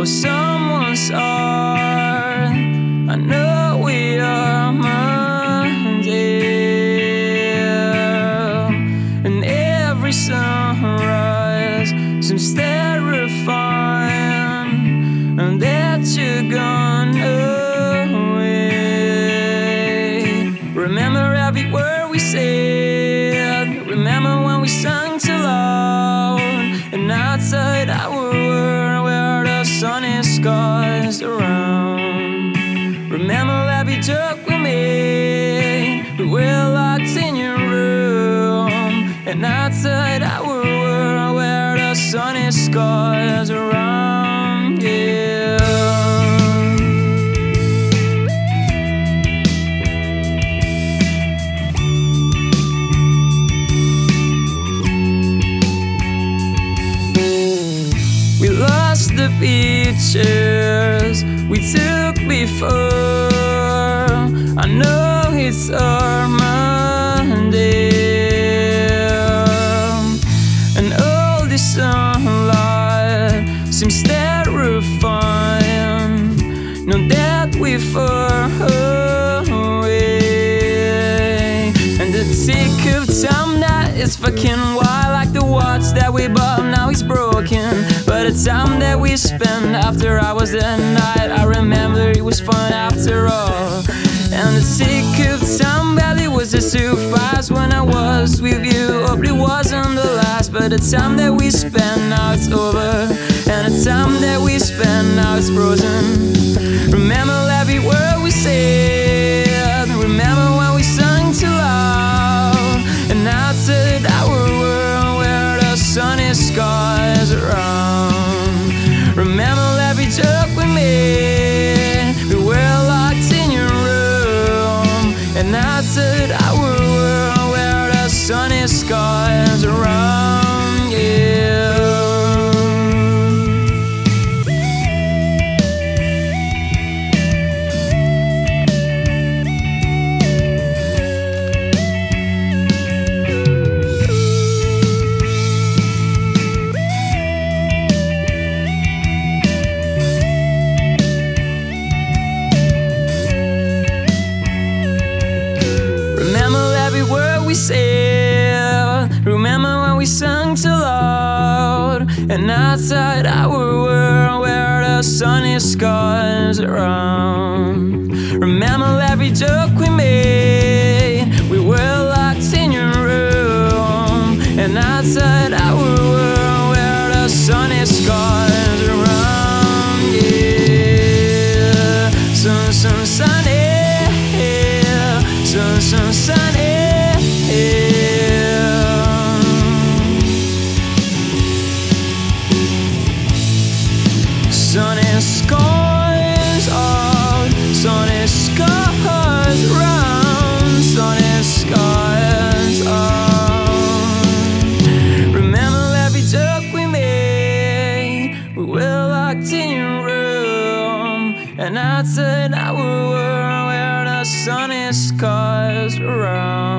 of someone's art. I know we are dear, and every sunrise seems terrifying, and that you're gone away. Remember every word we said, remember when we sang too loud, and outside our world where the sunny skies around. Remember every joke we made, we were locked in your room, and outside our world where the sunny skies around, yeah. We lost the pictures we took before. I know it's our Monday, and all this sunlight seems terrifying. Know that we're far away, and the tick of time that is fucking wild, like the watch that we bought, now it's broken. But the time that we spent after hours that night, I remember it was fun after all. And the tick of time barely was just too fast when I was with you. Hope it wasn't the last, but the time that we spent, now it's over. And the time that we spent, now it's frozen. Remember every word we said, remember when we sang too loud, and outside our world where the sunny skies around. Remember every joke we made, we were locked in your room, and outside our world where the sunny skies around, yeah. Said, remember when we sang too loud, and outside our world where the sunny skies around. Remember every joke we made, we were locked in your room, and outside our world where the sunny skies around, yeah. Sun, sun, sunny, sun, sun, sunny. Sunny skies out, sunny skies round, sunny skies out. Remember every joke we made, we were locked in your room, and outside our world where the sunny skies around.